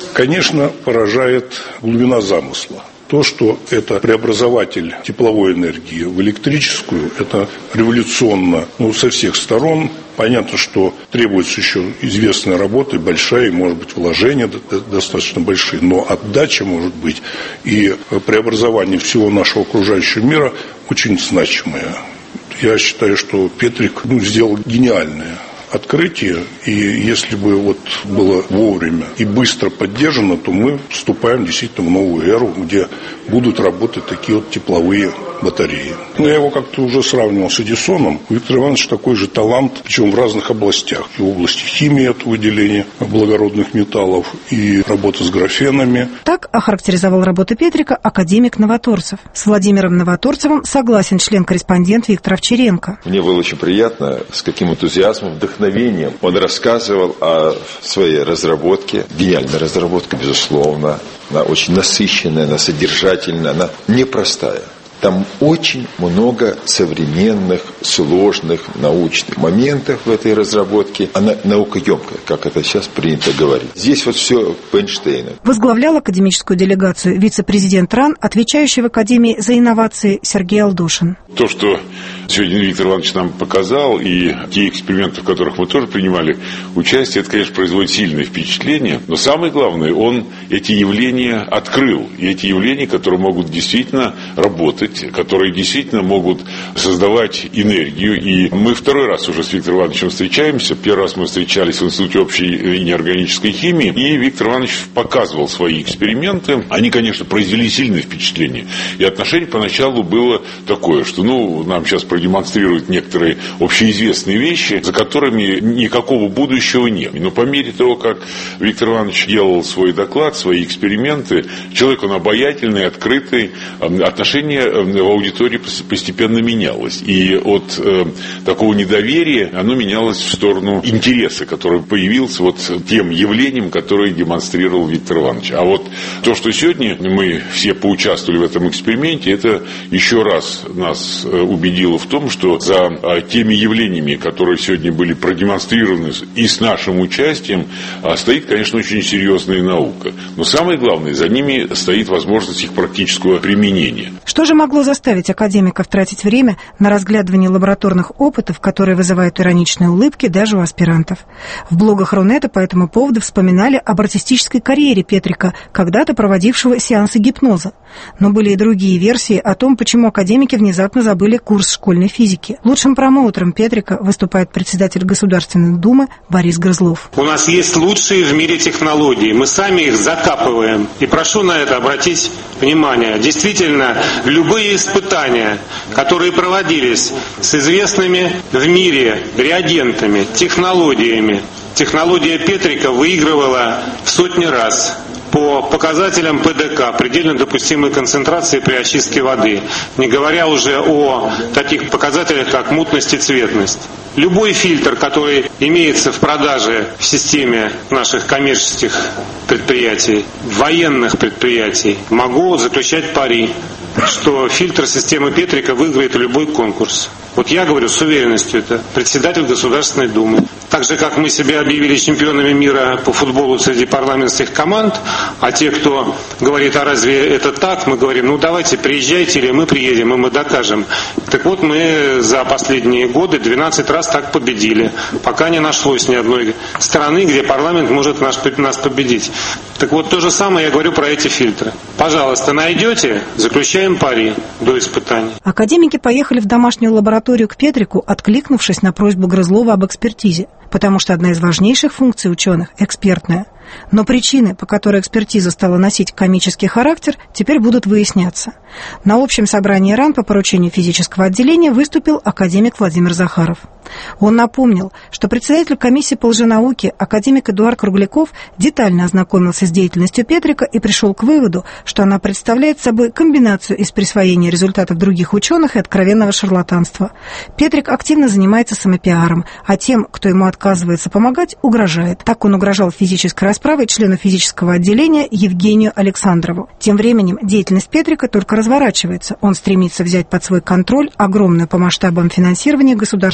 конечно, поражает глубина замысла. То, что это преобразователь тепловой энергии в электрическую, это революционно, ну, со всех сторон. Понятно, что требуется еще известная работа, большая, и, может быть, вложения достаточно большие, но отдача может быть и преобразование всего нашего окружающего мира очень значимое. Я считаю, что Петрик, ну, сделал гениальное открытие, и если бы вот было вовремя и быстро поддержано, то мы вступаем действительно в новую эру, где будут работать такие вот тепловые батареи. Но я его как-то уже сравнивал с Эдисоном. Виктор Иванович такой же талант, причем в разных областях. И в области химии, это выделение благородных металлов, и работа с графенами. Так охарактеризовал работу Петрика академик Новоторцев. С Владимиром Новоторцевым согласен член-корреспондент Виктор Овчаренко. Мне было очень приятно, с каким энтузиазмом, вдохновением он рассказывал о своей разработке. Гениальная разработка, безусловно. Она очень насыщенная, она содержательная, она непростая. Там очень много современных, сложных научных моментов в этой разработке. Она наукоемкая, как это сейчас принято говорить. Здесь вот все по Эйнштейну. Возглавлял академическую делегацию вице-президент РАН, отвечающий в Академии за инновации Сергей Алдошин. То, что сегодня Виктор Иванович нам показал, и те эксперименты, в которых мы тоже принимали участие, это, конечно, производит сильное впечатление. Но самое главное, он эти явления открыл. И эти явления, которые могут действительно работать, которые действительно могут создавать энергию. И мы второй раз уже с Виктором Ивановичем встречаемся. Первый раз мы встречались в Институте общей и неорганической химии, и Виктор Иванович показывал свои эксперименты. Они, конечно, произвели сильное впечатление. И отношение поначалу было такое, что ну, нам сейчас продемонстрируют некоторые общеизвестные вещи, за которыми никакого будущего нет. Но по мере того, как Виктор Иванович делал свой доклад, свои эксперименты, человек он обаятельный, открытый, отношение в аудитории постепенно менялось. И от э, такого недоверия оно менялось в сторону интереса, который появился вот тем явлением, которое демонстрировал Виктор Иванович. А вот то, что сегодня мы все поучаствовали в этом эксперименте, это еще раз нас убедило в том, что за э, теми явлениями, которые сегодня были продемонстрированы и с нашим участием, э, стоит, конечно, очень серьезная наука. Но самое главное, за ними стоит возможность их практического применения. Что же могло заставить академиков тратить время на разглядывание лабораторных опытов, которые вызывают ироничные улыбки даже у аспирантов? В блогах Рунета по этому поводу вспоминали об артистической карьере Петрика, когда-то проводившего сеансы гипноза. Но были и другие версии о том, почему академики внезапно забыли курс школьной физики. Лучшим промоутером Петрика выступает председатель Государственной Думы Борис Грызлов. У нас есть лучшие в мире технологии. Мы сами их закапываем. И прошу на это обратить внимание. Действительно, любые испытания, которые проводились с известными в мире реагентами, технологиями, технология Петрика выигрывала в сотни раз по показателям ПДК, предельно допустимой концентрации при очистке воды, не говоря уже о таких показателях, как мутность и цветность. Любой фильтр, который имеется в продаже в системе наших коммерческих предприятий, военных предприятий, могу заключать пари, что фильтр системы Петрика выиграет любой конкурс. Вот я говорю с уверенностью, это председатель Государственной Думы. Так же, как мы себя объявили чемпионами мира по футболу среди парламентских команд, а те, кто говорит, а разве это так, мы говорим, ну давайте приезжайте, или мы приедем, и мы докажем. Так вот, мы за последние годы двенадцать раз так победили, пока не нашлось ни одной страны, где парламент может наш, нас победить. Так вот, то же самое я говорю про эти фильтры. Пожалуйста, найдете, заключаем пари до испытаний. Академики поехали в домашнюю лабораторию к Петрику, откликнувшись на просьбу Грызлова об экспертизе, потому что одна из важнейших функций ученых – экспертная. Но причины, по которой экспертиза стала носить комический характер, теперь будут выясняться. На общем собрании РАН по поручению физического отделения выступил академик Владимир Захаров. Он напомнил, что председатель комиссии по лженауке, академик Эдуард Кругляков, детально ознакомился с деятельностью Петрика и пришел к выводу, что она представляет собой комбинацию из присвоения результатов других ученых и откровенного шарлатанства. Петрик активно занимается самопиаром, а тем, кто ему отказывается помогать, угрожает. Так он угрожал физической расправой члену физического отделения Евгению Александрову. Тем временем деятельность Петрика только разворачивается. Он стремится взять под свой контроль огромную по масштабам финансирования государственную программу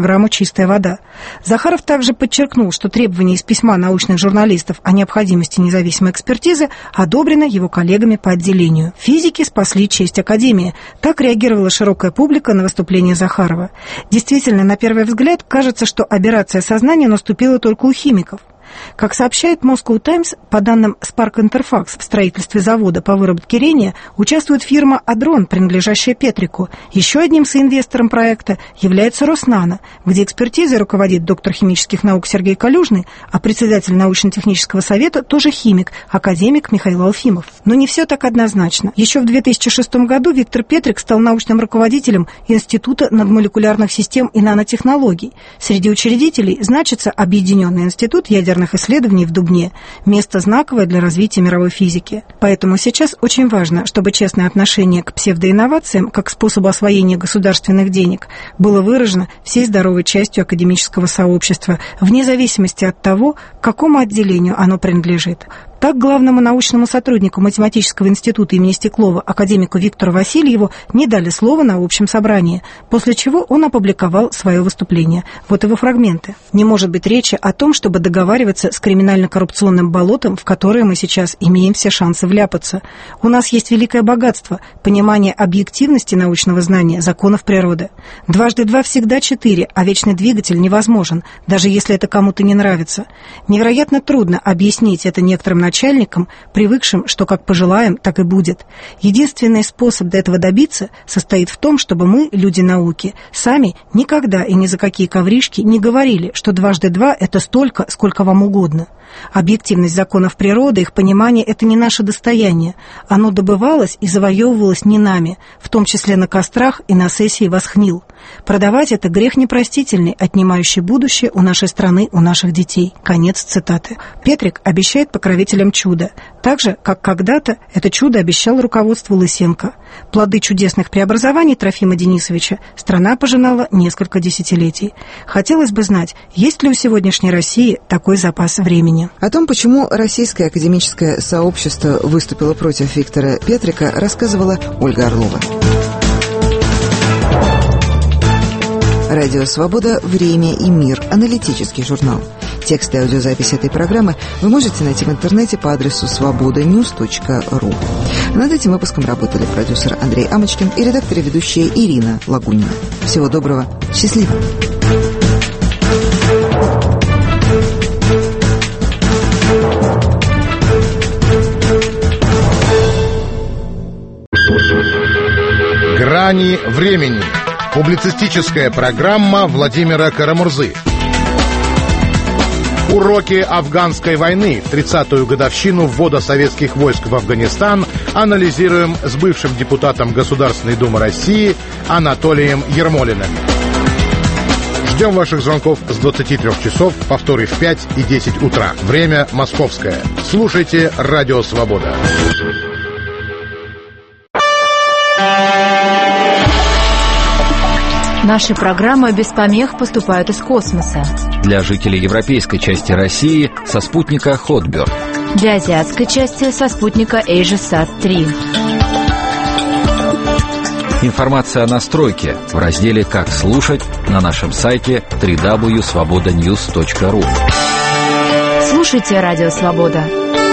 программу «Чистая вода». Захаров также подчеркнул, что требование из письма научных журналистов о необходимости независимой экспертизы одобрено его коллегами по отделению. Физики спасли честь Академии. Так реагировала широкая публика на выступление Захарова. Действительно, на первый взгляд, кажется, что аберрация сознания наступила только у химиков. Как сообщает Moscow Times, по данным Spark Interfax, в строительстве завода по выработке рения участвует фирма «Адрон», принадлежащая Петрику. Еще одним соинвестором проекта является «Роснано», где экспертизой руководит доктор химических наук Сергей Калюжный, а председатель научно-технического совета тоже химик, академик Михаил Алфимов. Но не все так однозначно. Еще в две тысячи шестом году Виктор Петрик стал научным руководителем Института надмолекулярных систем и нанотехнологий. Среди учредителей значится Объединенный институт ядерных исследований в Дубне, место знаковое для развития мировой физики. Поэтому сейчас очень важно, чтобы честное отношение к псевдоинновациям как способу освоения государственных денег было выражено всей здоровой частью академического сообщества, вне зависимости от того, к какому отделению оно принадлежит. Так, главному научному сотруднику Математического института имени Стеклова, академику Виктору Васильеву, не дали слова на общем собрании, после чего он опубликовал свое выступление. Вот его фрагменты. Не может быть речи о том, чтобы договариваться с криминально-коррупционным болотом, в которое мы сейчас имеем все шансы вляпаться. У нас есть великое богатство, понимание объективности научного знания, законов природы. Дважды два всегда четыре, а вечный двигатель невозможен, даже если это кому-то не нравится. Невероятно трудно объяснить это некоторым начальникам, начальникам, привыкшим, что как пожелаем, так и будет. Единственный способ до этого добиться состоит в том, чтобы мы, люди науки, сами никогда и ни за какие ковришки не говорили, что дважды два – это столько, сколько вам угодно. Объективность законов природы, их понимание – это не наше достояние. Оно добывалось и завоевывалось не нами, в том числе на кострах и на сессии Восхнил. Продавать это грех непростительный, отнимающий будущее у нашей страны, у наших детей. Конец цитаты. Петрик обещает покровителям чудо, так же, как когда-то это чудо обещал руководству Лысенко. Плоды чудесных преобразований Трофима Денисовича страна пожинала несколько десятилетий. Хотелось бы знать, есть ли у сегодняшней России такой запас времени. О том, почему российское академическое сообщество выступило против Виктора Петрика, рассказывала Ольга Орлова. Радио «Свобода. Время и мир». Аналитический журнал. Текст и аудиозапись этой программы вы можете найти в интернете по адресу свобода ньюс точка ру. Над этим выпуском работали продюсер Андрей Амочкин и редактор и ведущая Ирина Лагунина. Всего доброго. Счастливо. «Грани времени». Публицистическая программа Владимира Карамурзы. Уроки афганской войны в тридцатую годовщину ввода советских войск в Афганистан анализируем с бывшим депутатом Государственной Думы России Анатолием Ермолиным. Ждем ваших звонков с двадцати трёх часов, повторы в пять и десять утра. Время московское. Слушайте «Радио Свобода». Наши программы без помех поступают из космоса. Для жителей европейской части России со спутника Хотберг. Для азиатской части со спутника AsiaSat три. Информация о настройке в разделе «Как слушать» на нашем сайте дабл ю дабл ю дабл ю точка свобода ньюс точка ру. Слушайте «Радио Свобода».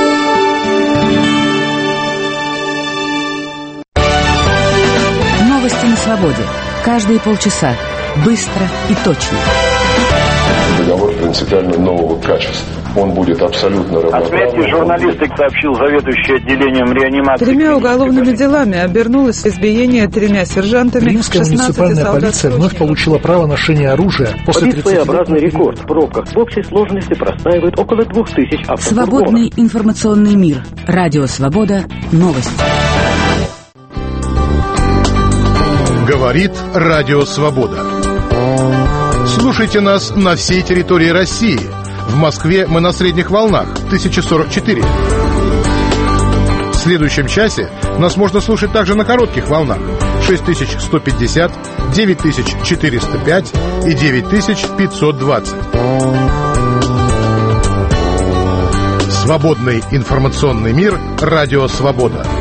Новости на свободе. Каждые полчаса. Быстро и точно. Договор принципиально нового качества. Он будет абсолютно равноправным. Отметьте, журналистик сообщил заведующий отделением реанимации. Тремя уголовными делами обернулось избиение тремя сержантами. Римская муниципальная полиция вновь получила право ношения оружия после тридцати своеобразный рекорд. В пробках в общей сложности простаивает около двух тысяч автофургонов. Свободный информационный мир. Радио Свобода. Новости. Говорит Радио Свобода. Слушайте нас на всей территории России. В Москве мы на средних волнах тысяча сорок четыре. В следующем часе нас можно слушать также на коротких волнах шесть тысяч сто пятьдесят, девять тысяч четыреста пять и девять тысяч пятьсот двадцать. Свободный информационный мир. Радио Свобода.